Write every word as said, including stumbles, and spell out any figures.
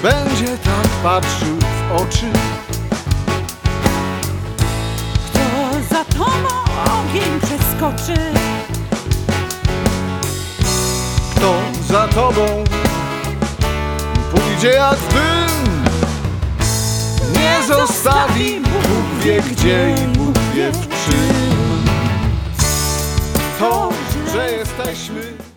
będzie tak patrzył w oczy. Kto za tobą ogień przeskoczy? Kto za tobą pójdzie jak dym, nie zostawi, Bóg wie gdzie i Bóg wie w czym. To, że jesteśmy